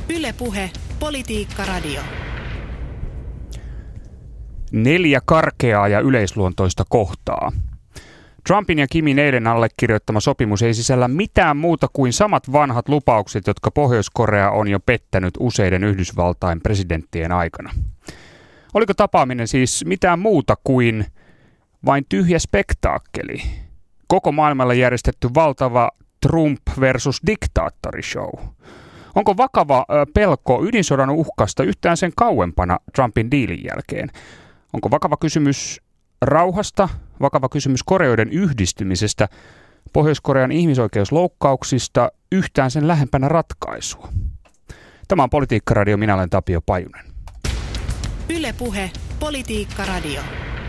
Yle Puhe, Politiikka Radio. 4 karkeaa ja yleisluontoista kohtaa. Trumpin ja Kimin eilen allekirjoittama sopimus ei sisällä mitään muuta kuin samat vanhat lupaukset, jotka Pohjois-Korea on jo pettänyt useiden Yhdysvaltain presidenttien aikana. Oliko tapaaminen siis mitään muuta kuin vain tyhjä spektaakkeli? Koko maailmalla järjestetty valtava Trump versus diktaattori-show. Onko vakava pelko ydinsodan uhkasta yhtään sen kauempana Trumpin diilin jälkeen? Onko vakava kysymys rauhasta, vakava kysymys Koreoiden yhdistymisestä, Pohjois-Korean ihmisoikeusloukkauksista yhtään sen lähempänä ratkaisua? Tämä on Politiikka Radio, minä olen Tapio Pajunen. Yle Puhe, Politiikka Radio.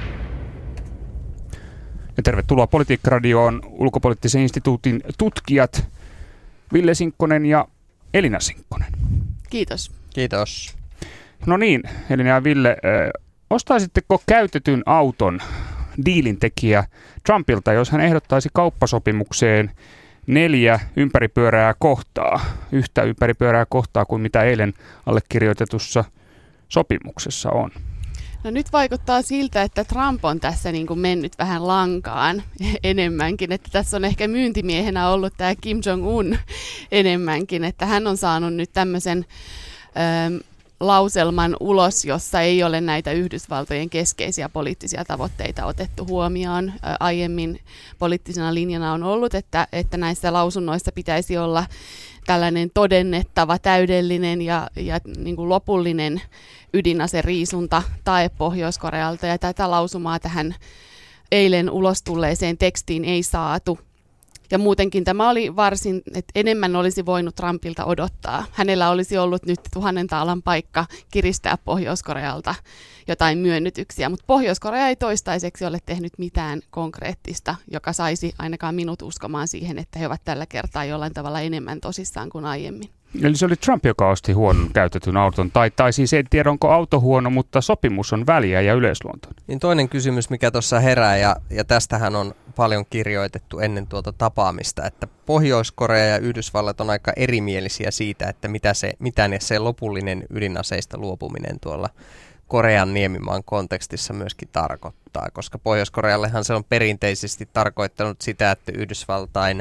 Ja tervetuloa Politiikka Radioon Ulkopoliittisen instituutin tutkijat Ville Sinkkonen ja Elina Sinkkonen. Kiitos. Kiitos. No niin, Elina ja Ville, ostaisitteko käytetyn auton diilintekijä Trumpilta, jos hän ehdottaisi kauppasopimukseen 4 ympäripyöreää kohtaa, yhtä ympäripyöreää kohtaa kuin mitä eilen allekirjoitetussa sopimuksessa on? No nyt vaikuttaa siltä, että Trump on tässä niin kuin mennyt vähän lankaan enemmänkin, että tässä on ehkä myyntimiehenä ollut tämä Kim Jong-un enemmänkin, että hän on saanut nyt tämmöisen lauselman ulos, jossa ei ole näitä Yhdysvaltojen keskeisiä poliittisia tavoitteita otettu huomioon. Aiemmin poliittisena linjana on ollut, että näissä lausunnoissa pitäisi olla tällainen todennettava, täydellinen ja niin kuin lopullinen ydinaseriisunta tae Pohjois-Korealta, ja tätä lausumaa tähän eilen ulos tulleeseen tekstiin ei saatu. Ja muutenkin tämä oli varsin, että enemmän olisi voinut Trumpilta odottaa. Hänellä olisi ollut nyt 1000 taalan paikka kiristää Pohjois-Korealta jotain myönnytyksiä, mutta Pohjois-Korea ei toistaiseksi ole tehnyt mitään konkreettista, joka saisi ainakaan minut uskomaan siihen, että he ovat tällä kertaa jollain tavalla enemmän tosissaan kuin aiemmin. Eli se oli Trump, joka osti huonon käytetyn auton, tai siis en tiedä, onko auto huono, mutta sopimus on väliä ja yleisluontoinen. Niin toinen kysymys, mikä tuossa herää, ja tästähän on paljon kirjoitettu ennen tuota tapaamista, että Pohjois-Korea ja Yhdysvallat on aika erimielisiä siitä, että mitä se lopullinen ydinaseista luopuminen tuolla Korean niemimaan kontekstissa myöskin tarkoittaa, koska Pohjois-Koreallehan se on perinteisesti tarkoittanut sitä, että Yhdysvaltain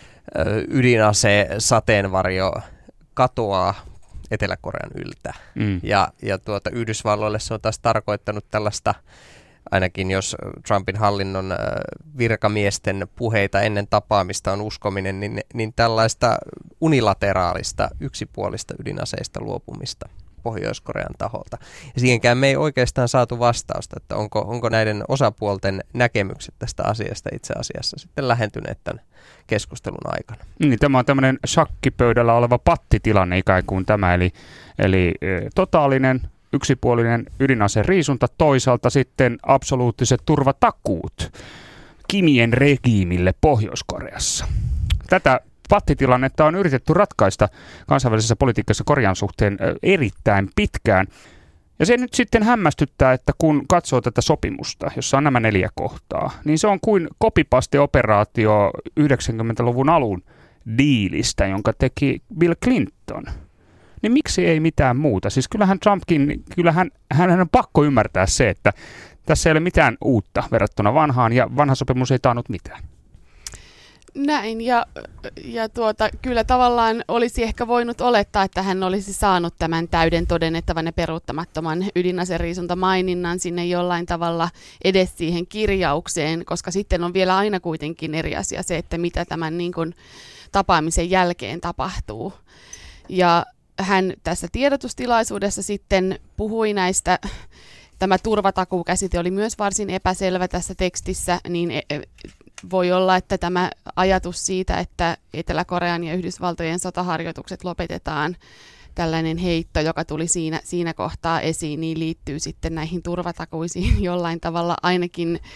ydinase-sateenvarjo katoaa Etelä-Korean yltä. Ja Yhdysvalloille se on taas tarkoittanut tällaista, ainakin jos Trumpin hallinnon virkamiesten puheita ennen tapaamista on uskominen, niin tällaista unilateraalista, yksipuolista ydinaseista luopumista Pohjois-Korean taholta. Ja siihenkään me ei oikeastaan saatu vastausta, että onko näiden osapuolten näkemykset tästä asiasta itse asiassa sitten lähentyneet tämän keskustelun aikana. Niin, tämä on tämmöinen shakkipöydällä oleva pattitilanne ikään kuin tämä, eli totaalinen yksipuolinen ydinaseriisunta, toisaalta sitten absoluuttiset turvatakuut Kimien regiimille Pohjois-Koreassa. Tätä pattitilannetta on yritetty ratkaista kansainvälisessä politiikassa Korean suhteen erittäin pitkään. Ja se nyt sitten hämmästyttää, että kun katsoo tätä sopimusta, jossa on nämä 4 kohtaa, niin se on kuin copy-paste-operaatio 90-luvun alun diilistä, jonka teki Bill Clinton. Niin miksi ei mitään muuta? Siis kyllähän Trumpkin, hän on pakko ymmärtää se, että tässä ei ole mitään uutta verrattuna vanhaan, ja vanha sopimus ei taannut mitään. Näin, ja kyllä tavallaan olisi ehkä voinut olettaa, että hän olisi saanut tämän täyden todennettavan ja peruuttamattoman ydinaseriisuntamaininnan sinne jollain tavalla edes siihen kirjaukseen, koska sitten on vielä aina kuitenkin eri asia se, että mitä tämän niin kuin tapaamisen jälkeen tapahtuu. Ja hän tässä tiedotustilaisuudessa sitten puhui näistä. Tämä turvatakuukäsite oli myös varsin epäselvä tässä tekstissä, niin voi olla, että tämä ajatus siitä, että Etelä-Korean ja Yhdysvaltojen sotaharjoitukset lopetetaan, tällainen heitto, joka tuli siinä kohtaa esiin, niin liittyy sitten näihin turvatakuisiin jollain tavalla. Ainakin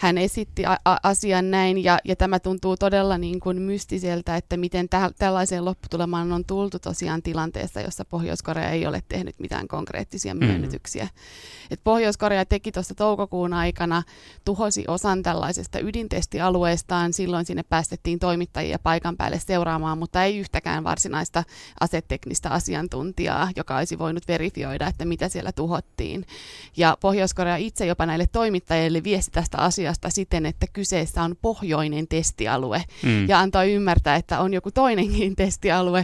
hän esitti asian näin, ja tämä tuntuu todella niin kuin mystiseltä, että miten tällaiseen lopputulemaan on tultu tosiaan tilanteessa, jossa Pohjois-Korea ei ole tehnyt mitään konkreettisia myönnytyksiä. Et Pohjois-Korea teki tuossa toukokuun aikana, tuhosi osan tällaisesta ydintestialueestaan, silloin sinne päästettiin toimittajia paikan päälle seuraamaan, mutta ei yhtäkään varsinaista aseteknistä asiantuntijaa, joka olisi voinut verifioida, että mitä siellä tuhottiin. Ja Pohjois-Korea itse jopa näille toimittajille viesti tästä asiasta siten, että kyseessä on pohjoinen testialue, ja antoi ymmärtää, että on joku toinenkin testialue.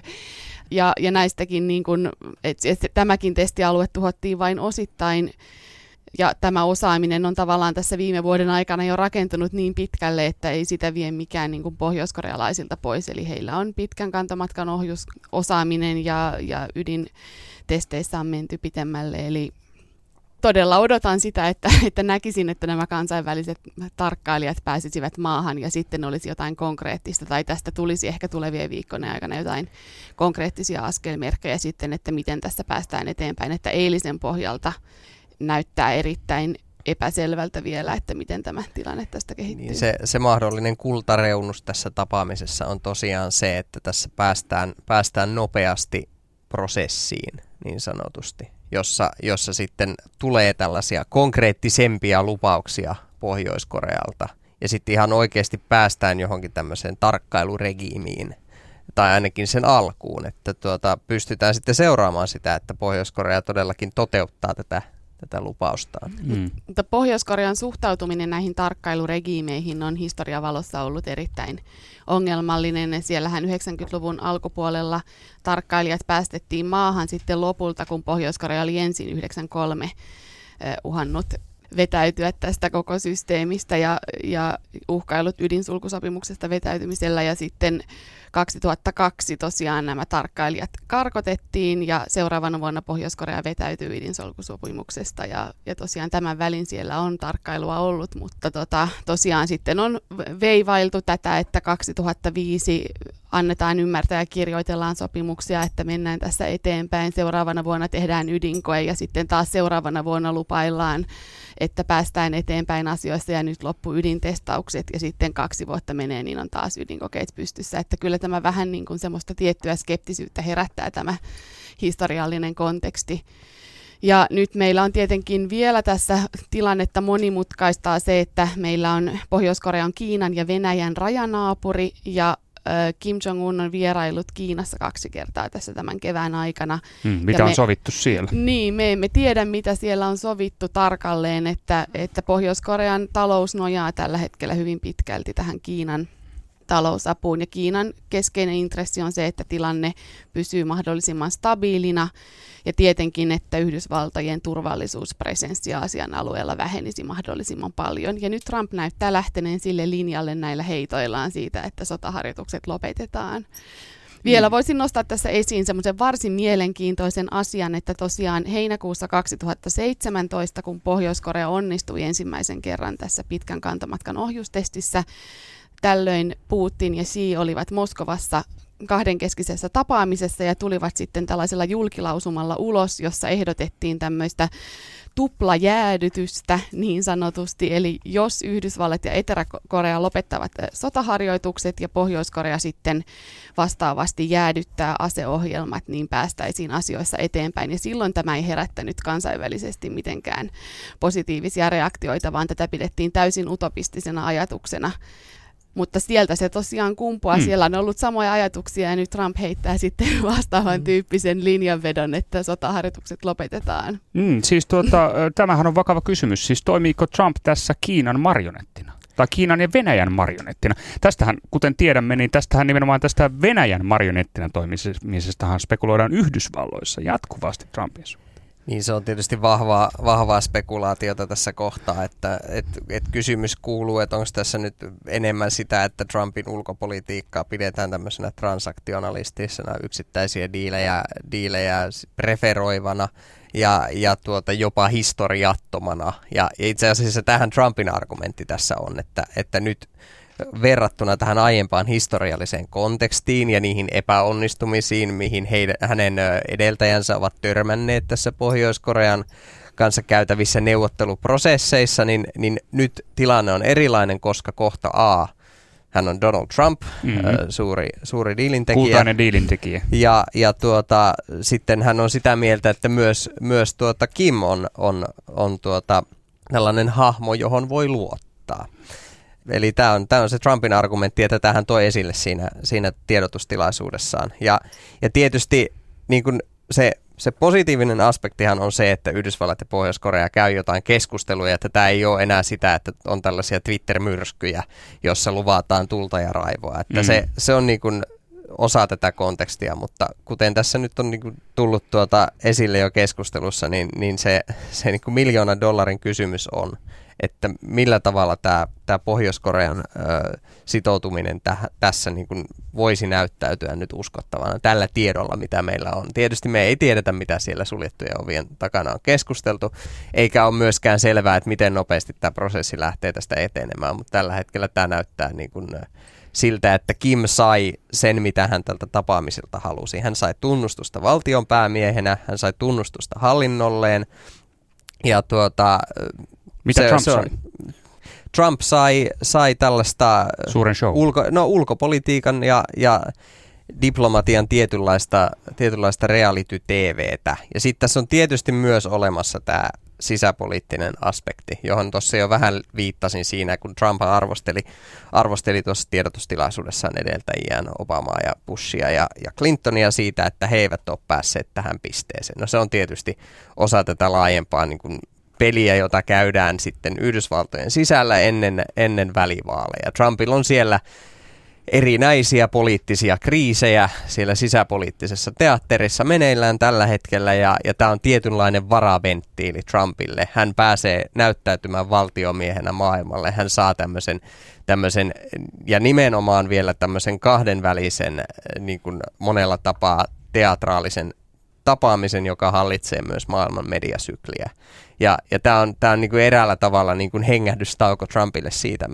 Ja näistäkin, niin kun, että tämäkin testialue tuhottiin vain osittain, ja tämä osaaminen on tavallaan tässä viime vuoden aikana jo rakentunut niin pitkälle, että ei sitä vie mikään niin kuin pohjoiskorealaisilta pois. Eli heillä on pitkän kantomatkan ohjusosaaminen ja ydintesteissä on menty pitemmälle. Eli todella odotan sitä, että näkisin, että nämä kansainväliset tarkkailijat pääsisivät maahan ja sitten olisi jotain konkreettista, tai tästä tulisi ehkä tulevien viikkojen aikana jotain konkreettisia askelmerkkejä sitten, että miten tässä päästään eteenpäin, että eilisen pohjalta näyttää erittäin epäselvältä vielä, että miten tämä tilanne tästä kehittyy. Niin se mahdollinen kultareunus tässä tapaamisessa on tosiaan se, että tässä päästään nopeasti prosessiin niin sanotusti, jossa sitten tulee tällaisia konkreettisempia lupauksia Pohjois-Korealta ja sitten ihan oikeasti päästään johonkin tämmöiseen tarkkailuregiimiin tai ainakin sen alkuun, että pystytään sitten seuraamaan sitä, että Pohjois-Korea todellakin toteuttaa tätä lupaustaan. Mutta Pohjois-Korean suhtautuminen näihin tarkkailuregiimeihin on historian valossa ollut erittäin ongelmallinen. Siellähän 90-luvun alkupuolella tarkkailijat päästettiin maahan sitten lopulta, kun Pohjois-Korea oli ensin 93 uhannut vetäytyä tästä koko systeemistä ja uhkailut ydinsulkusopimuksesta vetäytymisellä, ja sitten 2002 tosiaan nämä tarkkailijat karkotettiin ja seuraavana vuonna Pohjois-Korea vetäytyi ydinsulkusopimuksesta ja tosiaan tämän välin siellä on tarkkailua ollut, mutta tosiaan sitten on veivailtu tätä, että 2005 annetaan ymmärtää ja kirjoitellaan sopimuksia, että mennään tässä eteenpäin, seuraavana vuonna tehdään ydinkoe ja sitten taas seuraavana vuonna lupaillaan, että päästään eteenpäin asioissa ja nyt loppu ydintestaukset ja sitten 2 vuotta menee, niin on taas ydinkokeet pystyssä. Että kyllä tämä vähän niin kuin semmoista tiettyä skeptisyyttä herättää tämä historiallinen konteksti. Ja nyt meillä on tietenkin vielä tässä tilannetta monimutkaistaa se, että meillä on Pohjois-Korean, Kiinan ja Venäjän rajanaapuri ja Kim Jong-un on vierailut Kiinassa 2 kertaa tässä tämän kevään aikana. Mitä on sovittu siellä? Niin, me emme tiedä, mitä siellä on sovittu tarkalleen, että Pohjois-Korean talous nojaa tällä hetkellä hyvin pitkälti tähän Kiinan talousapuun. Ja Kiinan keskeinen intressi on se, että tilanne pysyy mahdollisimman stabiilina ja tietenkin, että Yhdysvaltojen turvallisuuspresenssi Aasian alueella vähenisi mahdollisimman paljon. Ja nyt Trump näyttää lähteneen sille linjalle näillä heitoillaan siitä, että sotaharjoitukset lopetetaan. Vielä voisin nostaa tässä esiin semmoisen varsin mielenkiintoisen asian, että tosiaan heinäkuussa 2017, kun Pohjois-Korea onnistui ensimmäisen kerran tässä pitkän kantomatkan ohjustestissä, tällöin Putin ja Xi olivat Moskovassa kahdenkeskisessä tapaamisessa ja tulivat sitten tällaisella julkilausumalla ulos, jossa ehdotettiin tämmöistä tuplajäädytystä niin sanotusti. Eli jos Yhdysvallat ja Etelä-Korea lopettavat sotaharjoitukset ja Pohjois-Korea sitten vastaavasti jäädyttää aseohjelmat, niin päästäisiin asioissa eteenpäin. Ja silloin tämä ei herättänyt kansainvälisesti mitenkään positiivisia reaktioita, vaan tätä pidettiin täysin utopistisena ajatuksena. Mutta sieltä se tosiaan kumpuaa. Siellä on ollut samoja ajatuksia ja nyt Trump heittää sitten vastaavan tyyppisen linjanvedon, että sotaharjoitukset lopetetaan. Siis tämähän on vakava kysymys. Siis toimiiko Trump tässä Kiinan marionettina? Tai Kiinan ja Venäjän marionettina? Tästähän, kuten tiedämme, niin tästähän nimenomaan tästä Venäjän marionettina toimimisestahan spekuloidaan Yhdysvalloissa jatkuvasti Trumpin suhteen. Niin se on tietysti vahvaa spekulaatiota tässä kohtaa, että kysymys kuuluu, että onko tässä nyt enemmän sitä, että Trumpin ulkopolitiikkaa pidetään tämmöisenä transaktionalistisena yksittäisiä diilejä preferoivana ja jopa historiattomana. Ja itse asiassa tähän Trumpin argumentti tässä on, että nyt verrattuna tähän aiempaan historialliseen kontekstiin ja niihin epäonnistumisiin, mihin hänen edeltäjänsä ovat törmänneet tässä Pohjois-Korean kanssa käytävissä neuvotteluprosesseissa, niin nyt tilanne on erilainen, koska kohta A, hän on Donald Trump, suuri diilintekijä. Kultainen diilintekijä. Ja sitten hän on sitä mieltä, että myös Kim on tällainen hahmo, johon voi luottaa. Eli tämä on se Trumpin argumentti, että tämähän toi esille siinä tiedotustilaisuudessaan. Ja tietysti niin kun se positiivinen aspektihan on se, että Yhdysvallat ja Pohjois-Korea käy jotain keskusteluja, että tämä ei ole enää sitä, että on tällaisia Twitter-myrskyjä, jossa luvataan tulta ja raivoa. Että se on niin kuin osa tätä kontekstia, mutta kuten tässä nyt on niin kuin tullut esille jo keskustelussa, niin se niin kuin $1,000,000 kysymys on, että millä tavalla tämä Pohjois-Korean sitoutuminen tässä niin kuin voisi näyttäytyä nyt uskottavana tällä tiedolla, mitä meillä on. Tietysti me ei tiedetä, mitä siellä suljettujen ovien takana on keskusteltu, eikä ole myöskään selvää, että miten nopeasti tämä prosessi lähtee tästä etenemään, mutta tällä hetkellä tämä näyttää niin kuin siltä, että Kim sai sen, mitä hän tältä tapaamiselta halusi. Hän sai tunnustusta valtionpäämiehenä, hän sai tunnustusta hallinnolleen, ja mitä Trump sai? Trump sai tällaista suuren show. Ulkopolitiikan ja diplomatian tietynlaista reality-tv:tä. Ja sitten tässä on tietysti myös olemassa tämä sisäpoliittinen aspekti, johon tuossa jo vähän viittasin siinä, kun Trump arvosteli tuossa tiedotustilaisuudessaan edeltäjiään Obamaa ja Bushia ja Clintonia siitä, että he eivät ole päässeet tähän pisteeseen. No se on tietysti osa tätä laajempaa niin kuin peliä, jota käydään sitten Yhdysvaltojen sisällä ennen välivaaleja. Trumpilla on siellä erinäisiä poliittisia kriisejä siellä sisäpoliittisessa teatterissa meneillään tällä hetkellä, ja tämä on tietynlainen varaventtiili Trumpille. Hän pääsee näyttäytymään valtiomiehenä maailmalle. Hän saa tämmöisen ja nimenomaan vielä tämmöisen kahdenvälisen niin kuin monella tapaa teatraalisen tapaamisen, joka hallitsee myös maailman mediasykliä. Ja tämä on niin kuin eräällä tavalla niin kuin hengähdystauko Trumpille siitä,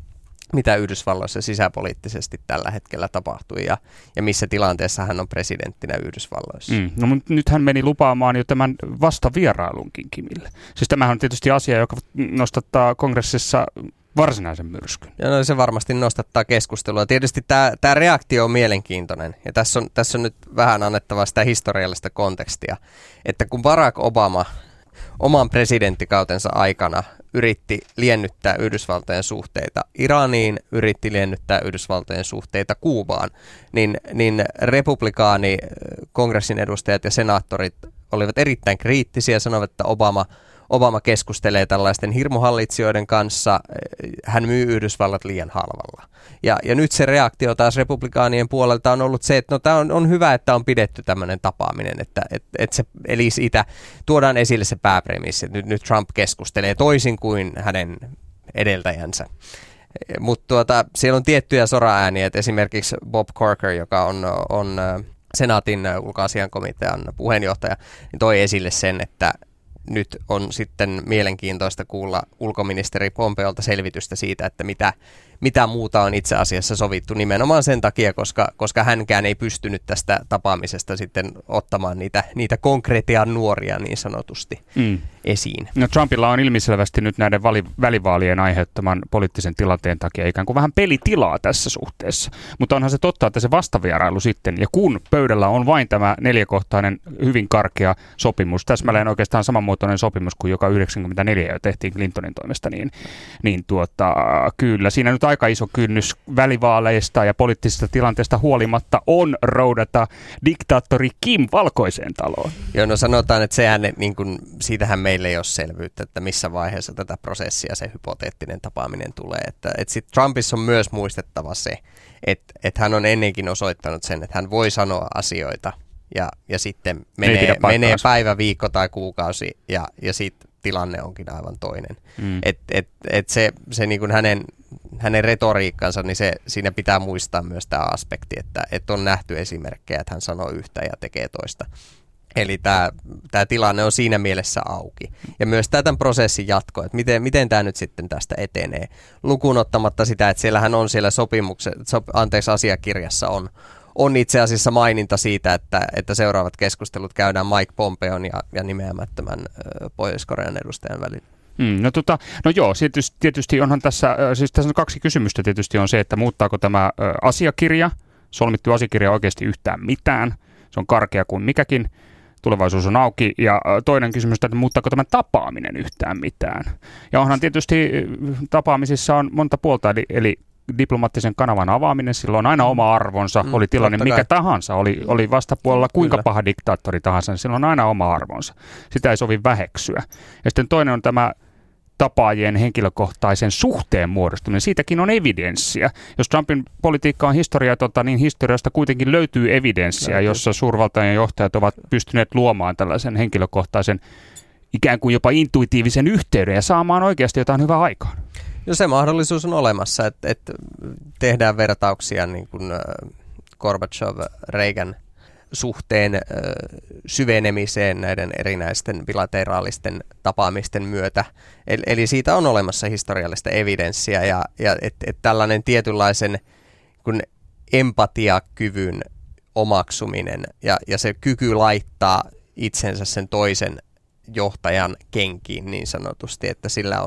mitä Yhdysvalloissa sisäpoliittisesti tällä hetkellä tapahtui ja missä tilanteessa hän on presidenttinä Yhdysvalloissa. No mutta nyt hän meni lupaamaan jo tämän vastavierailunkin Kimille. Siis tämähän on tietysti asia, joka nostattaa kongressissa varsinaisen myrskyn. Ja no, se varmasti nostattaa keskustelua. Tietysti tämä reaktio on mielenkiintoinen, ja tässä on nyt vähän annettava sitä historiallista kontekstia, että kun Barack Obama oman presidenttikautensa aikana yritti liennyttää Yhdysvaltojen suhteita Iraniin, yritti liennyttää Yhdysvaltojen suhteita Kuubaan, niin republikaani, kongressin edustajat ja senaattorit olivat erittäin kriittisiä ja sanoivat, että Obama keskustelee tällaisten hirmuhallitsijoiden kanssa, hän myy Yhdysvallat liian halvalla. Ja nyt se reaktio taas republikaanien puolelta on ollut se, että no, tämä on hyvä, että on pidetty tämmöinen tapaaminen, että se, eli siitä tuodaan esille se pääpremissi, että nyt Trump keskustelee toisin kuin hänen edeltäjänsä. Mutta siellä on tiettyjä soraääniä, että esimerkiksi Bob Corker, joka on senaatin ulkoasiainkomitean puheenjohtaja, niin toi esille sen, että nyt on sitten mielenkiintoista kuulla ulkoministeri Pompeolta selvitystä siitä, että mitä muuta on itse asiassa sovittu nimenomaan sen takia, koska hänkään ei pystynyt tästä tapaamisesta sitten ottamaan niitä konkretian nuoria niin sanotusti esiin. No Trumpilla on ilmiselvästi nyt näiden välivaalien aiheuttaman poliittisen tilanteen takia ikään kuin vähän pelitilaa tässä suhteessa. Mutta onhan se totta, että se vastavierailu sitten, ja kun pöydällä on vain tämä 4-kohtainen hyvin karkea sopimus, täsmälleen oikeastaan samanmuotoinen sopimus kuin joka 1994 jo tehtiin Clintonin toimesta, niin kyllä siinä nyt aika iso kynnys välivaaleista ja poliittisesta tilanteesta huolimatta on roudata diktaattori Kim valkoiseen taloon. Joo, no sanotaan, että sehän, niin kuin, siitähän meille ei ole selvyyttä, että missä vaiheessa tätä prosessia se hypoteettinen tapaaminen tulee. Että sitten Trumpissa on myös muistettava se, että hän on ennenkin osoittanut sen, että hän voi sanoa asioita ja sitten menee päivä, viikko tai kuukausi ja sitten tilanne onkin aivan toinen. Se niin kuin hänen retoriikkansa, niin siinä pitää muistaa myös tämä aspekti, että on nähty esimerkkejä, että hän sanoo yhtä ja tekee toista. Eli tämä tilanne on siinä mielessä auki. Ja myös tämän prosessin jatko, että miten tämä nyt sitten tästä etenee. Lukuun ottamatta sitä, että siellähän on siellä asiakirjassa on itse asiassa maininta siitä, että seuraavat keskustelut käydään Mike Pompeon ja nimeämättömän Pohjois-Korean edustajan välillä. No joo, tietysti onhan tässä on 2 kysymystä tietysti on se, että muuttaako tämä asiakirja, solmittu asiakirja oikeasti yhtään mitään, se on karkea kuin mikäkin, tulevaisuus on auki, ja toinen kysymys, että muuttaako tämä tapaaminen yhtään mitään. Ja onhan tietysti tapaamisissa on monta puolta, eli diplomaattisen kanavan avaaminen, sillä on aina oma arvonsa, oli tilanne mikä tahansa, oli vastapuolella kuinka paha diktaattori tahansa, niin sillä on aina oma arvonsa. Sitä ei sovi väheksyä. Ja sitten toinen on tämä tapaajien henkilökohtaisen suhteen muodostuminen. Siitäkin on evidenssiä. Jos Trumpin politiikka on historiatonta, niin historiasta kuitenkin löytyy evidenssiä, jossa suurvaltojen johtajat ovat pystyneet luomaan tällaisen henkilökohtaisen ikään kuin jopa intuitiivisen yhteyden ja saamaan oikeasti jotain hyvää aikaan. No se mahdollisuus on olemassa, että tehdään vertauksia niin kuin Gorbachev-Reagan suhteen syvenemiseen näiden erinäisten bilateraalisten tapaamisten myötä. Eli siitä on olemassa historiallista evidenssiä ja että tällainen tietynlaisen kun empatiakyvyn omaksuminen ja se kyky laittaa itsensä sen toisen johtajan kenkiin niin sanotusti, että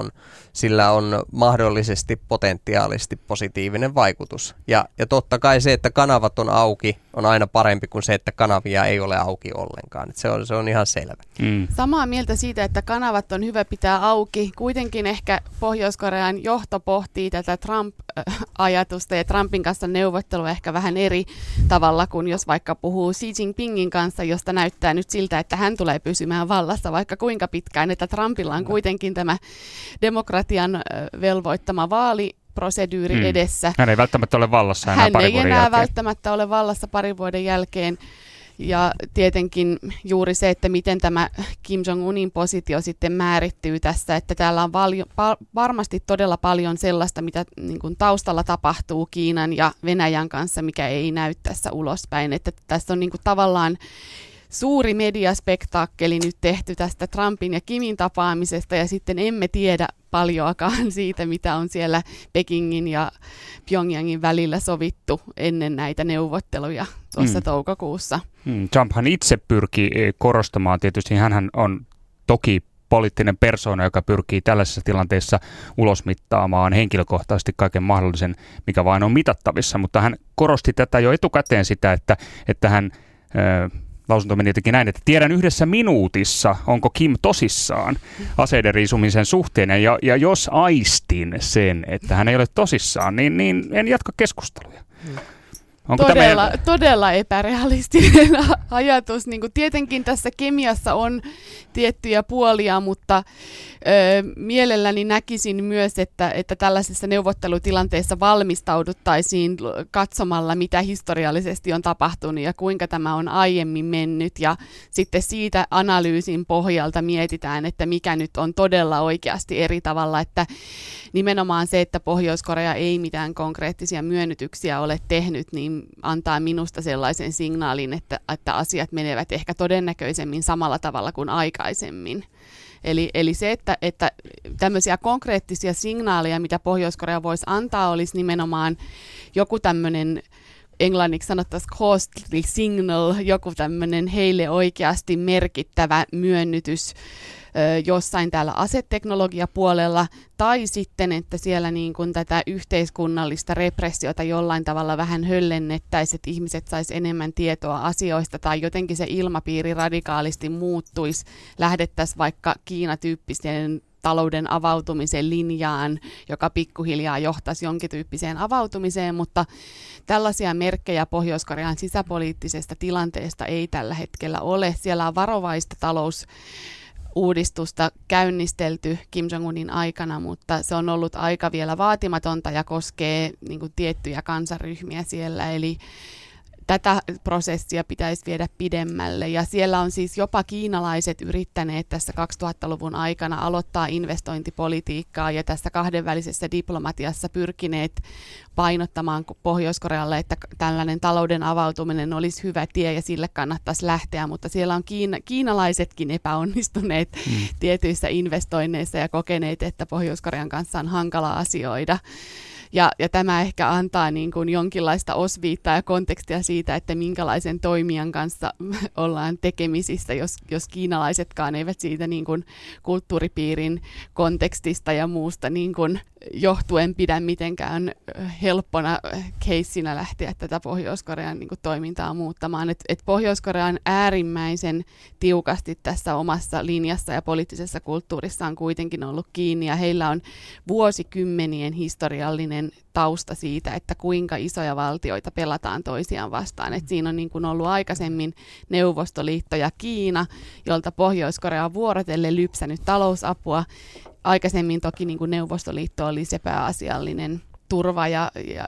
sillä on mahdollisesti potentiaalisesti positiivinen vaikutus. Ja totta kai se, että kanavat on auki, on aina parempi kuin se, että kanavia ei ole auki ollenkaan. Että se on ihan selvä. Samaa mieltä siitä, että kanavat on hyvä pitää auki. Kuitenkin ehkä Pohjois-Korean johto pohtii tätä Trump-ajatusta ja Trumpin kanssa neuvottelua ehkä vähän eri tavalla kuin jos vaikka puhuu Xi Jinpingin kanssa, josta näyttää nyt siltä, että hän tulee pysymään vallassa vaikka kuinka pitkään, että Trumpilla on kuitenkin tämä demokratian velvoittama vaaliproseduuri edessä. Hän ei välttämättä ole vallassa enää parin vuoden jälkeen. Hän ei enää välttämättä ole vallassa parin vuoden jälkeen. Ja tietenkin juuri se, että miten tämä Kim Jong-unin positio sitten määrittyy tässä, että täällä on varmasti todella paljon sellaista, mitä niin kuin taustalla tapahtuu Kiinan ja Venäjän kanssa, mikä ei näy tässä ulospäin. Että tässä on niin kuin tavallaan suuri mediaspektaakkeli nyt tehty tästä Trumpin ja Kimin tapaamisesta ja sitten emme tiedä paljoakaan siitä, mitä on siellä Pekingin ja Pyongyangin välillä sovittu ennen näitä neuvotteluja tuossa toukokuussa. Trumphan itse pyrkii korostamaan, tietysti hänhän on toki poliittinen persoona, joka pyrkii tällaisessa tilanteessa ulosmittaamaan henkilökohtaisesti kaiken mahdollisen, mikä vain on mitattavissa, mutta hän korosti tätä jo etukäteen sitä, että hän lausunto meni jotenkin näin, että tiedän yhdessä minuutissa, onko Kim tosissaan aseiden riisumisen suhteen, ja jos aistin sen, että hän ei ole tosissaan, niin en jatka keskusteluja. Onko todella epärealistinen ajatus. Niin kuin tietenkin tässä kemiassa on tiettyjä puolia, mutta mielelläni näkisin myös, että tällaisessa neuvottelutilanteessa valmistauduttaisiin katsomalla, mitä historiallisesti on tapahtunut ja kuinka tämä on aiemmin mennyt. Ja sitten siitä analyysin pohjalta mietitään, että mikä nyt on todella oikeasti eri tavalla. Että nimenomaan se, että Pohjois-Korea ei mitään konkreettisia myönnytyksiä ole tehnyt, niin antaa minusta sellaisen signaalin, että asiat menevät ehkä todennäköisemmin samalla tavalla kuin aikaisemmin. Eli se, että tämmöisiä konkreettisia signaaleja, mitä Pohjois-Korea voisi antaa, olisi nimenomaan joku tämmöinen, englanniksi sanottaisiin costly signal, joku tämmöinen heille oikeasti merkittävä myönnytys jossain täällä aseteknologiapuolella, tai sitten, että siellä niin kuin tätä yhteiskunnallista repressiota jollain tavalla vähän höllennettäisiin, että ihmiset sais enemmän tietoa asioista, tai jotenkin se ilmapiiri radikaalisti muuttuisi, lähdettäisiin vaikka Kiina-tyyppiseen talouden avautumisen linjaan, joka pikkuhiljaa johtaisi jonkin tyyppiseen avautumiseen, mutta tällaisia merkkejä Pohjois-Korean sisäpoliittisesta tilanteesta ei tällä hetkellä ole. Siellä on varovaista talousuudistusta käynnistelty Kim Jong-unin aikana, mutta se on ollut aika vielä vaatimatonta ja koskee niin kuin tiettyjä kansanryhmiä siellä, eli tätä prosessia pitäisi viedä pidemmälle, ja siellä on siis jopa kiinalaiset yrittäneet tässä 2000-luvun aikana aloittaa investointipolitiikkaa, ja tässä kahdenvälisessä diplomatiassa pyrkineet painottamaan Pohjois-Korealle, että tällainen talouden avautuminen olisi hyvä tie ja sille kannattaisi lähteä, mutta siellä on kiinalaisetkin epäonnistuneet tietyissä investoinneissa ja kokeneet, että Pohjois-Korean kanssa on hankala asioida. Ja tämä ehkä antaa niin kuin jonkinlaista osviittaa ja kontekstia siitä, että minkälaisen toimijan kanssa ollaan tekemisissä, jos kiinalaisetkaan eivät siitä niin kuin kulttuuripiirin kontekstista ja muusta niin kuin johtuen pidä mitenkään helppona keissinä lähteä tätä Pohjois-Korean niin kuin toimintaa muuttamaan. Et Pohjois-Korea on äärimmäisen tiukasti tässä omassa linjassa ja poliittisessa kulttuurissa on kuitenkin ollut kiinni, ja heillä on vuosikymmenien historiallinen tausta siitä, että kuinka isoja valtioita pelataan toisiaan vastaan. Et siinä on niin kuin ollut aikaisemmin Neuvostoliitto ja Kiina, jolta Pohjois-Korea on vuorotellen lypsänyt talousapua. Aikaisemmin toki niin kuin Neuvostoliitto oli se pääasiallinen turva ja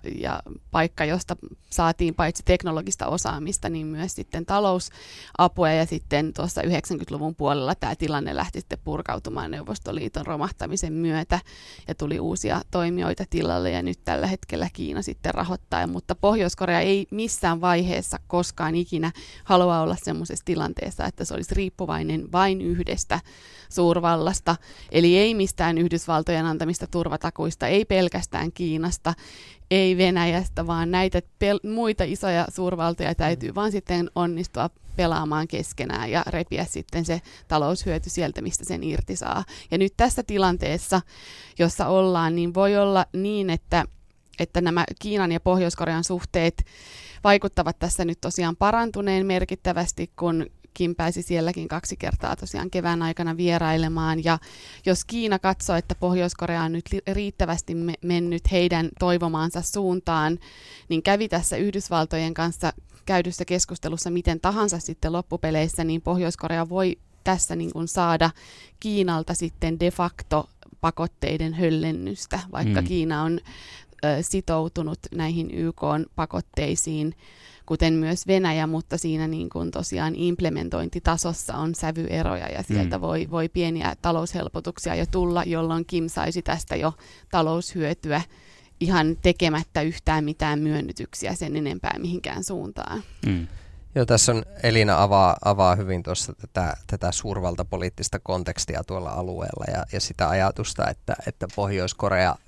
paikka, josta saatiin paitsi teknologista osaamista, niin myös sitten talousapua, ja sitten tuossa 90-luvun puolella tämä tilanne lähti sitten purkautumaan Neuvostoliiton romahtamisen myötä, ja tuli uusia toimijoita tilalle, ja nyt tällä hetkellä Kiina sitten rahoittaa, mutta Pohjois-Korea ei missään vaiheessa koskaan ikinä halua olla semmoisessa tilanteessa, että se olisi riippuvainen vain yhdestä suurvallasta, eli ei mistään Yhdysvaltojen antamista turvatakuista, ei pelkästään Kiinasta, ei Venäjästä, vaan näitä muita isoja suurvaltoja täytyy vaan sitten onnistua pelaamaan keskenään ja repiä sitten se taloushyöty sieltä, mistä sen irti saa. Ja nyt tässä tilanteessa, jossa ollaan, niin voi olla niin, että nämä Kiinan ja Pohjois-Korean suhteet vaikuttavat tässä nyt tosiaan parantuneen merkittävästi, kun Kim pääsi sielläkin 2 kertaa tosiaan kevään aikana vierailemaan, ja jos Kiina katsoo, että Pohjois-Korea on nyt riittävästi mennyt heidän toivomaansa suuntaan, niin kävi tässä Yhdysvaltojen kanssa käydyssä keskustelussa miten tahansa sitten loppupeleissä, niin Pohjois-Korea voi tässä niin kuin saada Kiinalta sitten de facto pakotteiden höllennystä, vaikka Kiina on sitoutunut näihin YK-pakotteisiin, kuten myös Venäjä, mutta siinä niin kuin tosiaan implementointitasossa on sävyeroja, ja sieltä voi pieniä taloushelpotuksia jo tulla, jolloin Kim saisi tästä jo taloushyötyä ihan tekemättä yhtään mitään myönnytyksiä sen enempää mihinkään suuntaan. Joo, tässä on Elina avaa hyvin tuossa tätä suurvaltapoliittista kontekstia tuolla alueella ja sitä ajatusta, että Pohjois-Korea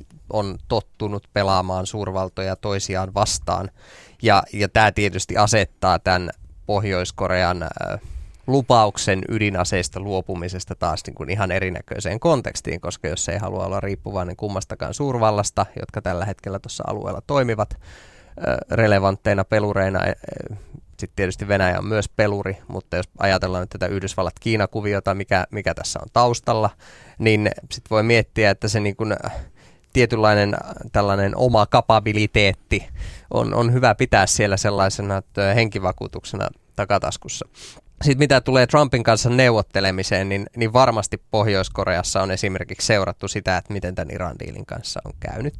on tottunut pelaamaan suurvaltoja toisiaan vastaan. Ja tämä tietysti asettaa tämän Pohjois-Korean lupauksen ydinaseista luopumisesta taas niin kuin ihan erinäköiseen kontekstiin, koska jos ei halua olla riippuvainen kummastakaan suurvallasta, jotka tällä hetkellä tuossa alueella toimivat relevantteina pelureina, sitten tietysti Venäjä on myös peluri, mutta jos ajatellaan nyt tätä Yhdysvallat-Kiina-kuviota, mikä tässä on taustalla, niin sitten voi miettiä, että se niin kuin tietynlainen tällainen oma kapabiliteetti on hyvä pitää siellä sellaisena henkivakuutuksena takataskussa. Sitten mitä tulee Trumpin kanssa neuvottelemiseen, niin varmasti Pohjois-Koreassa on esimerkiksi seurattu sitä, että miten tämän Iran-diilin kanssa on käynyt.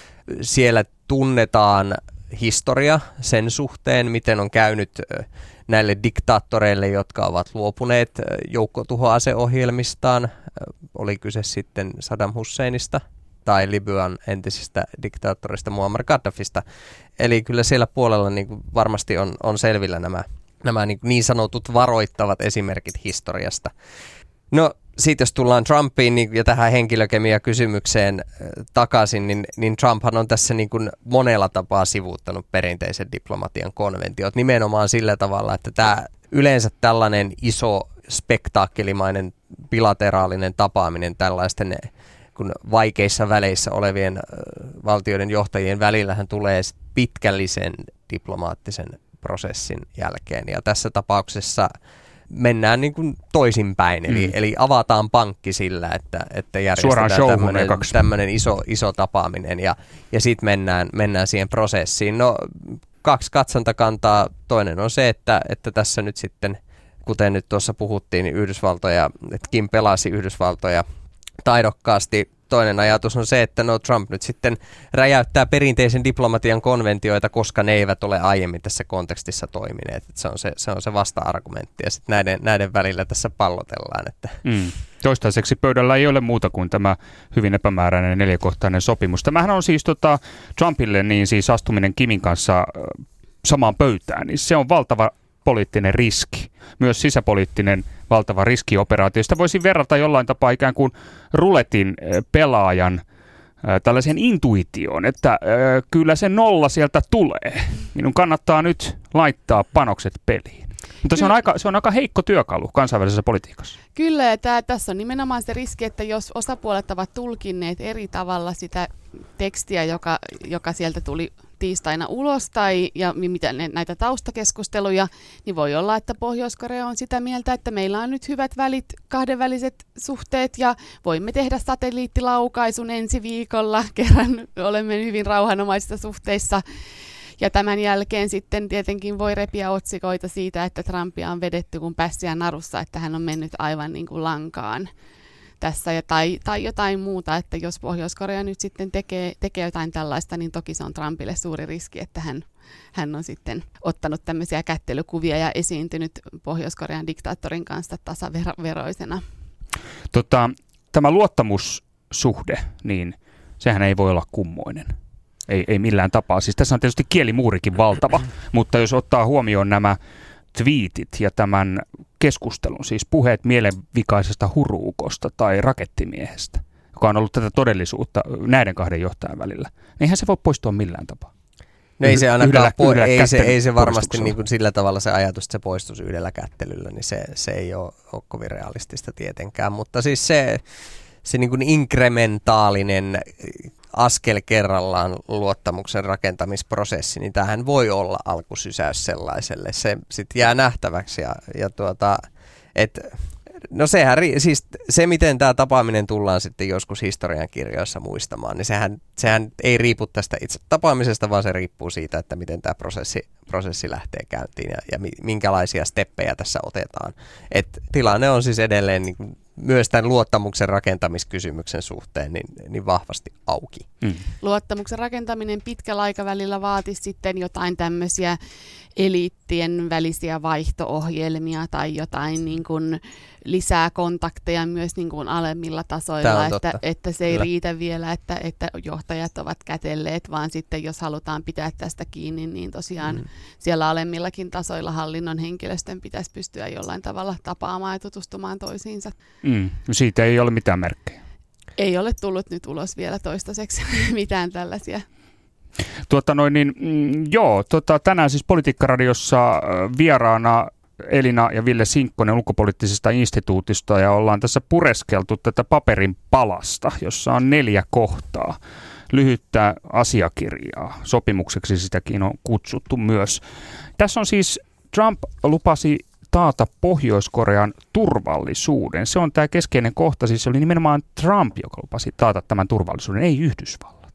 Siellä tunnetaan historia sen suhteen, miten on käynyt näille diktaattoreille, jotka ovat luopuneet joukkotuhoaseohjelmistaan. Oli kyse sitten Saddam Husseinista tai Libyan entisistä diktaattorista Muammar Gaddafista. Eli kyllä siellä puolella niin kuin varmasti on selvillä nämä niin sanotut varoittavat esimerkit historiasta. No siitä jos tullaan Trumpiin ja tähän henkilökemia-kysymykseen takaisin, niin Trumphan on tässä niin kuin monella tapaa sivuuttanut perinteisen diplomatian konventiot nimenomaan sillä tavalla, että tämä yleensä tällainen iso spektaakkelimainen bilateraalinen tapaaminen tällaisten kun vaikeissa väleissä olevien valtioiden johtajien välillähän tulee pitkällisen diplomaattisen prosessin jälkeen. Ja tässä tapauksessa mennään niin kuin toisinpäin, eli avataan pankki sillä, että järjestetään tämmöinen iso tapaaminen ja sitten mennään siihen prosessiin. No 2 katsontakantaa. Toinen on se, että tässä nyt sitten, kuten nyt tuossa puhuttiin, niin että Kim pelasi Yhdysvaltoja taidokkaasti. Toinen ajatus on se, että Trump nyt sitten räjäyttää perinteisen diplomatian konventioita, koska ne eivät ole aiemmin tässä kontekstissa toimineet. Se on se vasta-argumentti, ja sitten näiden välillä tässä pallotellaan. Että. Toistaiseksi pöydällä ei ole muuta kuin tämä hyvin epämääräinen 4-kohtainen sopimus. Tämähän on siis Trumpille niin siis astuminen Kimin kanssa samaan pöytään, niin se on valtava poliittinen riski, myös sisäpoliittinen valtava riskioperaatio. Sitä voisin verrata jollain tapaa ikään kuin ruletin pelaajan tällaiseen intuitioon, että kyllä se 0 sieltä tulee. Minun kannattaa nyt laittaa panokset peliin. Mutta se on aika heikko työkalu kansainvälisessä politiikassa. Kyllä, ja tässä on nimenomaan se riski, että jos osapuolet ovat tulkinneet eri tavalla sitä tekstiä, joka sieltä tuli tiistaina ulos, ja mitä näitä taustakeskusteluja, niin voi olla, että Pohjois-Korea on sitä mieltä, että meillä on nyt hyvät kahdenväliset suhteet, ja voimme tehdä satelliittilaukaisun ensi viikolla, kerran olemme hyvin rauhanomaisissa suhteissa. Ja tämän jälkeen sitten tietenkin voi repiä otsikoita siitä, että Trumpia on vedetty kuin pässiä narussa, että hän on mennyt aivan niin kuin lankaan tässä tai jotain muuta, että jos Pohjois-Korea nyt sitten tekee jotain tällaista, niin toki se on Trumpille suuri riski, että hän on sitten ottanut tämmöisiä kättelykuvia ja esiintynyt Pohjois-Korean diktaattorin kanssa tasaveroisena. Tämä luottamussuhde, niin sehän ei voi olla kummoinen. Ei millään tapaa. Siis tässä on tietysti kielimuurikin valtava, mutta jos ottaa huomioon nämä twiitit ja tämän keskustelun, siis puheet mielenvikaisesta huruukosta tai rakettimiehestä, joka on ollut tätä todellisuutta näiden kahden johtajan välillä, niin eihän se voi poistua millään tapaa. No ei se ainakaan ei se varmasti niin kuin sillä tavalla se ajatus, että se poistuisi yhdellä kättelyllä, niin se ei ole kovin realistista tietenkään, mutta siis se niin kuin inkrementaalinen askel kerrallaan luottamuksen rakentamisprosessi, niin tämähän voi olla alkusysäys sellaiselle. Se sitten jää nähtäväksi no siis se, miten tämä tapaaminen tullaan sitten joskus historiankirjoissa muistamaan, niin sehän ei riipu tästä itse tapaamisesta, vaan se riippuu siitä, että miten tämä prosessi lähtee käyntiin ja minkälaisia steppejä tässä otetaan. Et tilanne on siis edelleen niin kuin myös tämän luottamuksen rakentamiskysymyksen suhteen niin vahvasti auki. Luottamuksen rakentaminen pitkällä aikavälillä vaatisi sitten jotain tämmöisiä eliittien välisiä vaihto-ohjelmia tai jotain niin kuin lisää kontakteja myös niin kuin alemmilla tasoilla, että se ei riitä vielä, että johtajat ovat kätelleet, vaan sitten jos halutaan pitää tästä kiinni, niin tosiaan siellä alemmillakin tasoilla hallinnon henkilöstön pitäisi pystyä jollain tavalla tapaamaan ja tutustumaan toisiinsa. Siitä ei ole mitään merkkejä. Ei ole tullut nyt ulos vielä toistaiseksi mitään tällaisia. Tänään siis Politiikkaradiossa vieraana Elina ja Ville Sinkkonen ulkopoliittisesta instituutista ja ollaan tässä pureskeltu tätä paperin palasta, jossa on 4 kohtaa. Lyhyttä asiakirjaa, sopimukseksi sitäkin on kutsuttu myös. Tässä on siis Trump lupasi taata Pohjois-Korean turvallisuuden. Se on tämä keskeinen kohta, siis se oli nimenomaan Trump, joka lupasi taata tämän turvallisuuden, ei Yhdysvallat.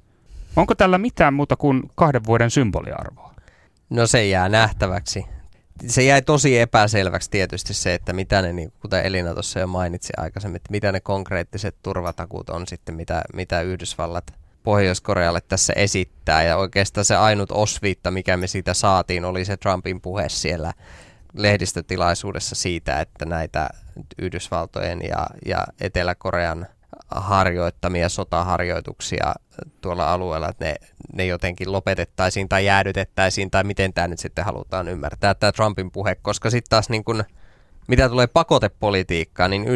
Onko tällä mitään muuta kuin 2 vuoden symboliarvoa? No se jää nähtäväksi. Se jäi tosi epäselväksi tietysti se, että mitä ne, niin kuten Elina tuossa jo mainitsi aikaisemmin, että mitä ne konkreettiset turvatakuut on sitten, mitä Yhdysvallat Pohjois-Korealle tässä esittää. Ja oikeastaan se ainut osviitta, mikä me siitä saatiin, oli se Trumpin puhe siellä lehdistötilaisuudessa siitä, että näitä Yhdysvaltojen ja Etelä-Korean harjoittamia sotaharjoituksia tuolla alueella, että ne jotenkin lopetettaisiin tai jäädytettäisiin, tai miten tämä nyt sitten halutaan ymmärtää, tämä Trumpin puhe, koska sitten taas niin kun, mitä tulee pakotepolitiikkaan, niin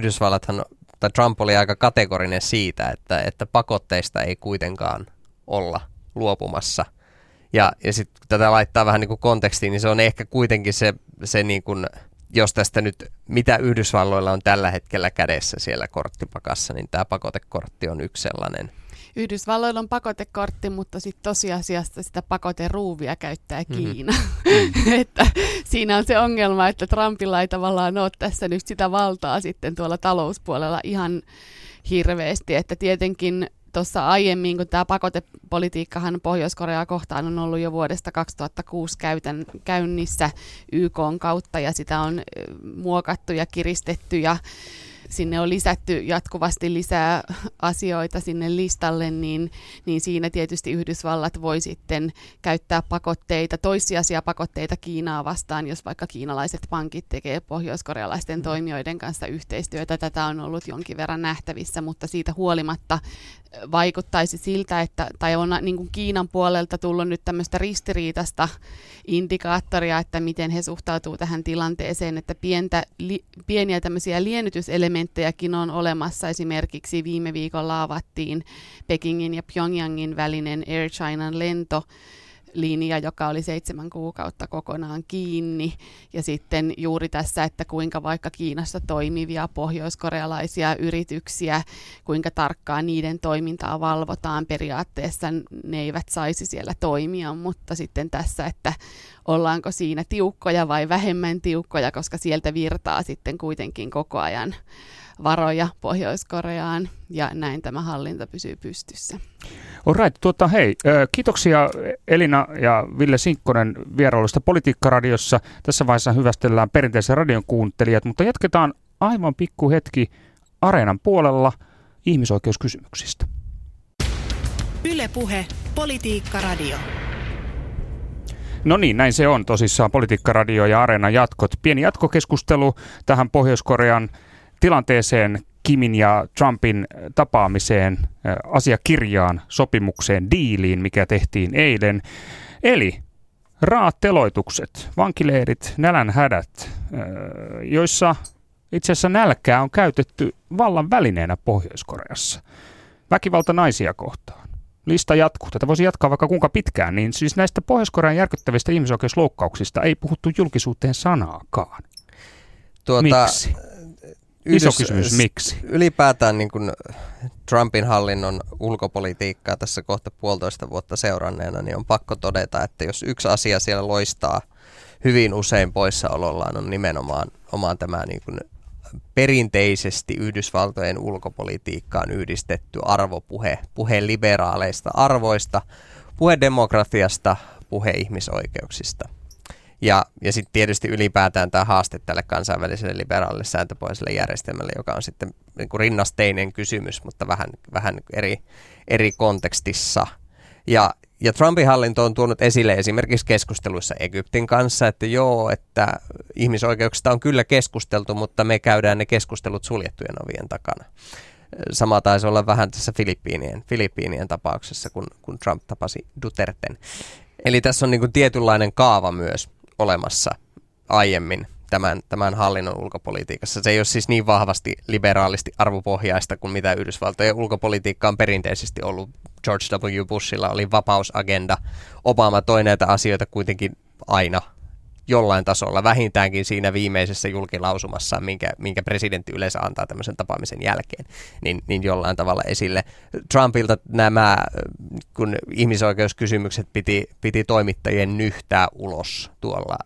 Trump oli aika kategorinen siitä, että pakotteista ei kuitenkaan olla luopumassa. Ja sitten kun tätä laittaa vähän niin kuin kontekstiin, niin se on ehkä kuitenkin se niin kuin, jos tästä nyt, mitä Yhdysvalloilla on tällä hetkellä kädessä siellä korttipakassa, niin tämä pakotekortti on yksi sellainen. Yhdysvalloilla on pakotekortti, mutta sitten tosiasiassa sitä pakoteruuvia käyttää Kiina. Että siinä on se ongelma, että Trumpilla ei tavallaan ole tässä nyt sitä valtaa sitten tuolla talouspuolella ihan hirveästi, että tietenkin tuossa aiemmin, kun tämä pakotepolitiikkahan Pohjois-Koreaa kohtaan on ollut jo vuodesta 2006 käynnissä YK:n kautta ja sitä on muokattu ja kiristetty ja sinne on lisätty jatkuvasti lisää asioita sinne listalle, niin siinä tietysti Yhdysvallat voi sitten käyttää pakotteita, toissijaisia pakotteita Kiinaa vastaan, jos vaikka kiinalaiset pankit tekee pohjoiskorealaisten toimijoiden kanssa yhteistyötä. Tätä on ollut jonkin verran nähtävissä, mutta siitä huolimatta vaikuttaisi siltä, tai on niin kuin Kiinan puolelta tullut nyt tämmöistä ristiriitasta indikaattoria, että miten he suhtautuu tähän tilanteeseen, että pieniä tämmöisiä liennytyselementtejä elementtejäkin on olemassa. Esimerkiksi viime viikolla avattiin Pekingin ja Pyongyangin välinen Air Chinan lentolinja, joka oli 7 kuukautta kokonaan kiinni. Ja sitten juuri tässä, että kuinka vaikka Kiinassa toimivia pohjoiskorealaisia yrityksiä, kuinka tarkkaan niiden toimintaa valvotaan. Periaatteessa ne eivät saisi siellä toimia, mutta sitten tässä, että ollaanko siinä tiukkoja vai vähemmän tiukkoja, koska sieltä virtaa sitten kuitenkin koko ajan varoja Pohjois-Koreaan, ja näin tämä hallinto pysyy pystyssä. Alright, hei, kiitoksia Elina ja Ville Sinkkonen vierailusta Politiikka-radiossa. Tässä vaiheessa hyvästellään perinteisen radion kuuntelijat, mutta jatketaan aivan pikku hetki Areenan puolella ihmisoikeuskysymyksistä. Yle Puhe, Politiikka-radio. No niin, näin se on tosissaan Politiikka-radio ja Areenan jatkot. Pieni jatkokeskustelu tähän Pohjois-Korean tilanteeseen, Kimin ja Trumpin tapaamiseen, asiakirjaan, sopimukseen, diiliin, mikä tehtiin eilen. Eli raatteloitukset, vankileirit, nälänhädät, joissa itse asiassa nälkää on käytetty vallan välineenä Pohjois-Koreassa. Väkivalta naisia kohtaan. Lista jatkuu. Tätä voisi jatkaa vaikka kuinka pitkään, niin siis näistä Pohjois-Korean järkyttävistä ihmisoikeusloukkauksista ei puhuttu julkisuuteen sanaakaan. Miksi? Iso kysymys, miksi? Ylipäätään niin kuin Trumpin hallinnon ulkopolitiikkaa tässä kohta 1,5 vuotta seuranneena, niin on pakko todeta, että jos yksi asia siellä loistaa hyvin usein poissaolollaan, on nimenomaan tämä niin kuin perinteisesti Yhdysvaltojen ulkopolitiikkaan yhdistetty arvopuhe, puhe liberaaleista arvoista, puhe demokratiasta, puhe ihmisoikeuksista. Ja sitten tietysti ylipäätään tämä haaste tälle kansainväliselle liberaalille sääntöpohjaiselle järjestelmälle, joka on sitten niin kuin rinnasteinen kysymys, mutta vähän eri kontekstissa. Ja Trumpin hallinto on tuonut esille esimerkiksi keskusteluissa Egyptin kanssa, että että ihmisoikeuksista on kyllä keskusteltu, mutta me käydään ne keskustelut suljettujen ovien takana. Sama taisi olla vähän tässä Filippiinien tapauksessa, kun Trump tapasi Duterten. Eli tässä on niin kuin tietynlainen kaava myös olemassa aiemmin tämän hallinnon ulkopolitiikassa. Se ei ole siis niin vahvasti liberaalisti arvopohjaista kuin mitä Yhdysvaltojen ulkopolitiikka on perinteisesti ollut. George W. Bushilla oli vapausagenda. Obama toi näitä asioita kuitenkin aina jollain tasolla, vähintäänkin siinä viimeisessä julkilausumassa, minkä presidentti yleensä antaa tämmöisen tapaamisen jälkeen, niin jollain tavalla esille. Trumpilta nämä, kun ihmisoikeuskysymykset piti toimittajien nyhtää ulos tuolla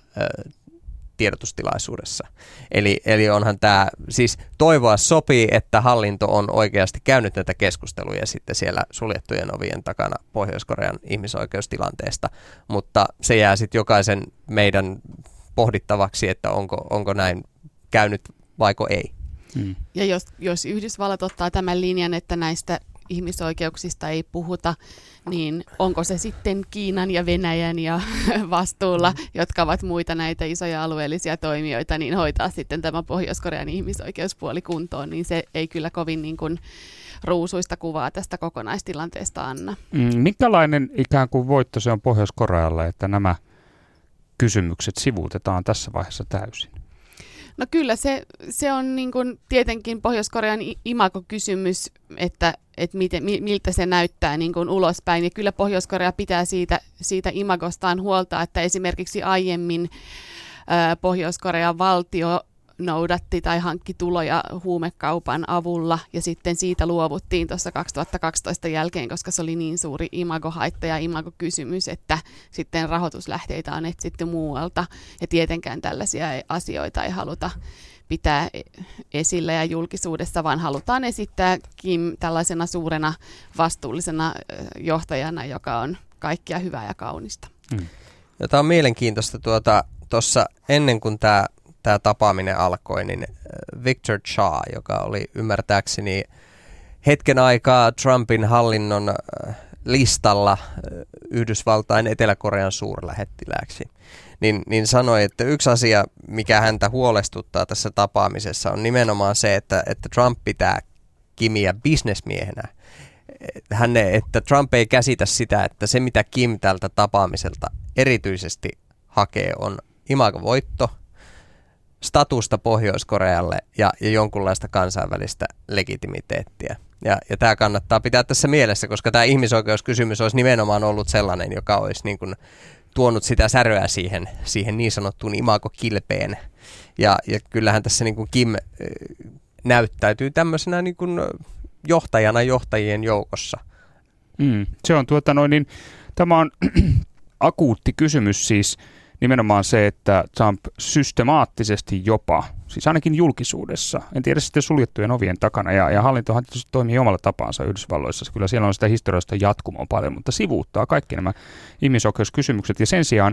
tiedotustilaisuudessa. Eli onhan tämä, siis toivoa sopii, että hallinto on oikeasti käynyt näitä keskusteluja sitten siellä suljettujen ovien takana Pohjois-Korean ihmisoikeustilanteesta, mutta se jää sitten jokaisen meidän pohdittavaksi, että onko näin käynyt vaiko ei. Ja jos Yhdysvallat ottaa tämän linjan, että näistä ihmisoikeuksista ei puhuta, niin onko se sitten Kiinan ja Venäjän ja vastuulla, jotka ovat muita näitä isoja alueellisia toimijoita, niin hoitaa sitten tämä Pohjois-Korean ihmisoikeuspuoli kuntoon, niin se ei kyllä kovin niin kuin ruusuista kuvaa tästä kokonaistilanteesta anna. Minkälainen ikään kuin voitto se on Pohjois-Korealle, että nämä kysymykset sivuutetaan tässä vaiheessa täysin? No kyllä se on niin kuin tietenkin Pohjois-Korean imagokysymys, että miltä se näyttää niin kuin ulospäin. Ja kyllä Pohjois-Korea pitää siitä imagostaan huolta, että esimerkiksi aiemmin Pohjois-Korean valtio noudatti tai hankki tuloja huumekaupan avulla, ja sitten siitä luovuttiin tuossa 2012 jälkeen, koska se oli niin suuri imagohaitta ja imagokysymys, että sitten rahoituslähteitä on etsitty muualta, ja tietenkään tällaisia asioita ei haluta pitää esillä ja julkisuudessa, vaan halutaan esittää Kim tällaisena suurena vastuullisena johtajana, joka on kaikkia hyvää ja kaunista. Tämä on mielenkiintoista tuossa ennen kuin tämä tapaaminen alkoi, niin Victor Cha, joka oli ymmärtääkseni hetken aikaa Trumpin hallinnon listalla Yhdysvaltain Etelä-Korean suurlähettilääksi, niin sanoi, että yksi asia, mikä häntä huolestuttaa tässä tapaamisessa, on nimenomaan se, että Trump pitää Kimiä bisnesmiehenä. Että Trump ei käsitä sitä, että se mitä Kim tältä tapaamiselta erityisesti hakee on imagovoitto, statusta Pohjois-Korealle ja jonkunlaista kansainvälistä legitimiteettiä. Ja tämä kannattaa pitää tässä mielessä, koska tämä ihmisoikeuskysymys olisi nimenomaan ollut sellainen, joka olisi niin kuin tuonut sitä säröä siihen niin sanottuun imagokilpeen. Ja kyllähän tässä niin kuin Kim näyttäytyy tämmöisenä niin kuin johtajana johtajien joukossa. Se on tämä on akuutti kysymys siis nimenomaan se, että Trump systemaattisesti jopa, siis ainakin julkisuudessa, en tiedä sitten suljettujen ovien takana, ja hallintohan tietysti toimii omalla tapaansa Yhdysvalloissa, kyllä siellä on sitä historiallista jatkumoa paljon, mutta sivuuttaa kaikki nämä ihmisoikeuskysymykset ja sen sijaan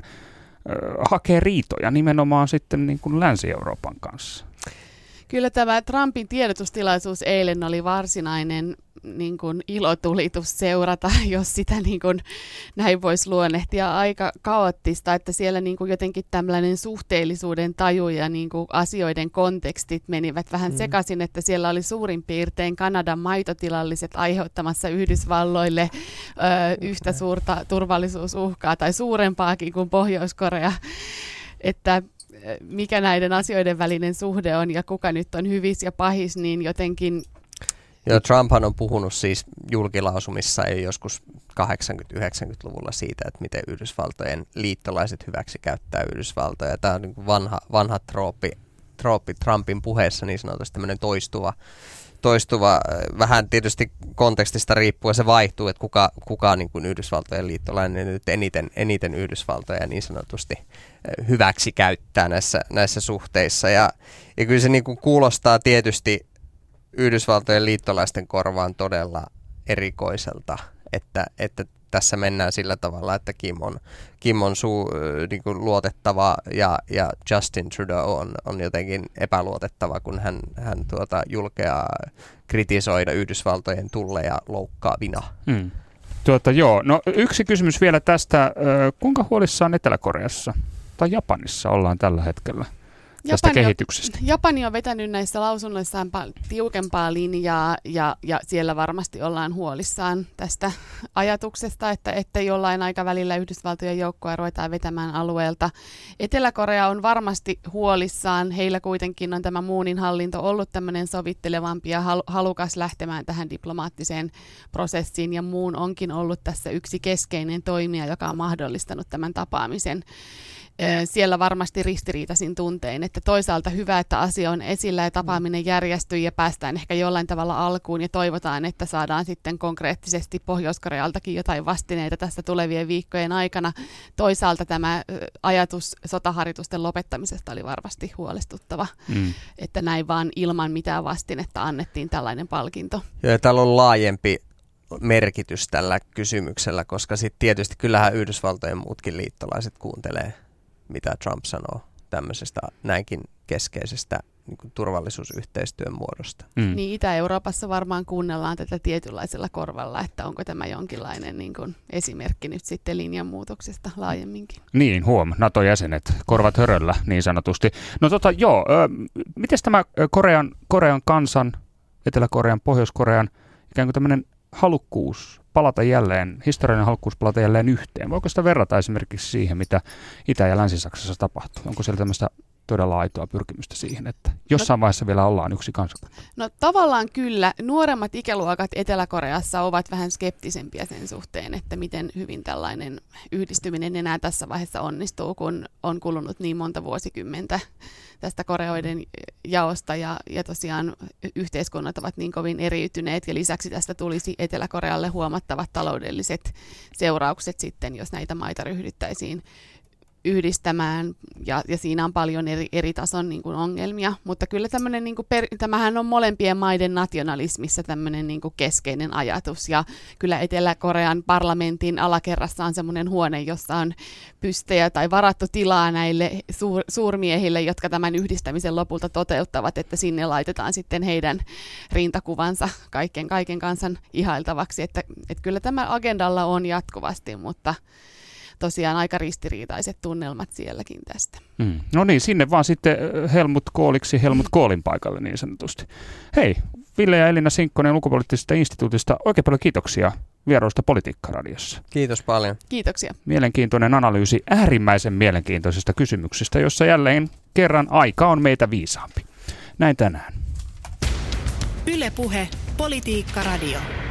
hakee riitoja nimenomaan sitten niin kuin Länsi-Euroopan kanssa. Kyllä tämä Trumpin tiedotustilaisuus eilen oli varsinainen niin kuin ilotulitus seurata, jos sitä niin kuin näin voisi luonnehtia, aika kaoottista, että siellä niin kuin jotenkin tämmöinen suhteellisuuden taju ja niin kuin asioiden kontekstit menivät vähän sekaisin, että siellä oli suurin piirtein Kanadan maitotilalliset aiheuttamassa Yhdysvalloille yhtä suurta turvallisuusuhkaa tai suurempaakin kuin Pohjois-Korea, että mikä näiden asioiden välinen suhde on ja kuka nyt on hyvis ja pahis, niin jotenkin... Joo, Trumphan on puhunut siis julkilausumissa joskus 80-90-luvulla siitä, että miten Yhdysvaltojen liittolaiset hyväksi käyttää Yhdysvaltoja. Tämä on niin kuin vanha trooppi Trumpin puheessa, niin sanotusti tämmöinen toistuva, vähän tietysti kontekstista riippuen se vaihtuu, että kuka niin kuin Yhdysvaltojen liittolainen nyt eniten Yhdysvaltoja niin sanotusti hyväksi käyttää näissä suhteissa. Ja kyllä se niin kuin kuulostaa tietysti Yhdysvaltojen liittolaisten korvaan todella erikoiselta, että tässä mennään sillä tavalla, että Kim on niin kuin luotettava ja Justin Trudeau on jotenkin epäluotettava, kun hän julkeaa kritisoida Yhdysvaltojen tulleja loukkaavina. Joo, no yksi kysymys vielä tästä. Kuinka huolissaan Etelä-Koreassa tai Japanissa ollaan tällä hetkellä tästä kehityksestä? Japani on vetänyt näissä lausunnoissaan tiukempaa linjaa ja siellä varmasti ollaan huolissaan tästä ajatuksesta, että jollain aikavälillä Yhdysvaltojen joukkoja ruvetaan vetämään alueelta. Etelä-Korea on varmasti huolissaan. Heillä kuitenkin on tämä Moonin hallinto ollut tämmöinen sovittelevampi ja halukas lähtemään tähän diplomaattiseen prosessiin, ja Moon onkin ollut tässä yksi keskeinen toimija, joka on mahdollistanut tämän tapaamisen. Siellä varmasti ristiriitaisin tuntein, että toisaalta hyvä, että asia on esillä ja tapaaminen järjestyy ja päästään ehkä jollain tavalla alkuun ja toivotaan, että saadaan sitten konkreettisesti Pohjois-Korealtakin jotain vastineita tässä tulevien viikkojen aikana. Toisaalta tämä ajatus sotaharjoitusten lopettamisesta oli varmasti huolestuttava, että näin vaan ilman mitään vastinetta annettiin tällainen palkinto. Ja täällä on laajempi merkitys tällä kysymyksellä, koska sitten tietysti kyllähän Yhdysvaltojen muutkin liittolaiset kuuntelee, mitä Trump sanoo tämmöisestä näinkin keskeisestä niin kuin turvallisuusyhteistyön muodosta. Niin Itä-Euroopassa varmaan kuunnellaan tätä tietynlaisella korvalla, että onko tämä jonkinlainen niin kuin esimerkki nyt sitten linjanmuutoksesta laajemminkin. Niin, NATO-jäsenet, korvat höröllä niin sanotusti. No miten tämä Korean kansan, Etelä-Korean, Pohjois-Korean ikään kuin tämmöinen halukkuus palata jälleen, historiallinen halukkuus palata jälleen yhteen. Voiko sitä verrata esimerkiksi siihen, mitä Itä- ja Länsi-Saksassa tapahtuu? Onko siellä tämmöistä todella aitoa pyrkimystä siihen, että jossain vaiheessa vielä ollaan yksi kansakunta? No tavallaan kyllä. Nuoremmat ikäluokat Etelä-Koreassa ovat vähän skeptisempiä sen suhteen, että miten hyvin tällainen yhdistyminen enää tässä vaiheessa onnistuu, kun on kulunut niin monta vuosikymmentä tästä Koreoiden jaosta ja tosiaan yhteiskunnat ovat niin kovin eriytyneet ja lisäksi tästä tulisi Etelä-Korealle huomattavat taloudelliset seuraukset sitten, jos näitä maita ryhdyttäisiin yhdistämään ja siinä on paljon eri tason niin kuin ongelmia, mutta kyllä tämmöinen, niin kuin tämähän on molempien maiden nationalismissa tämmöinen niin kuin keskeinen ajatus, ja kyllä Etelä-Korean parlamentin alakerrassa on semmoinen huone, jossa on pystejä tai varattu tilaa näille suurmiehille, jotka tämän yhdistämisen lopulta toteuttavat, että sinne laitetaan sitten heidän rintakuvansa kaiken kansan ihailtavaksi, että kyllä tämä agendalla on jatkuvasti, mutta tosiaan aika ristiriitaiset tunnelmat sielläkin tästä. No niin, sinne vaan sitten Helmut Koolin paikalle niin sanotusti. Hei, Ville ja Elina Sinkkonen Ulkopoliittisesta instituutista, oikein paljon kiitoksia vierailusta Politiikka-radiossa. Kiitos paljon. Kiitoksia. Mielenkiintoinen analyysi äärimmäisen mielenkiintoisista kysymyksistä, jossa jälleen kerran aika on meitä viisaampi. Näin tänään. Yle Puhe, Politiikka Radio.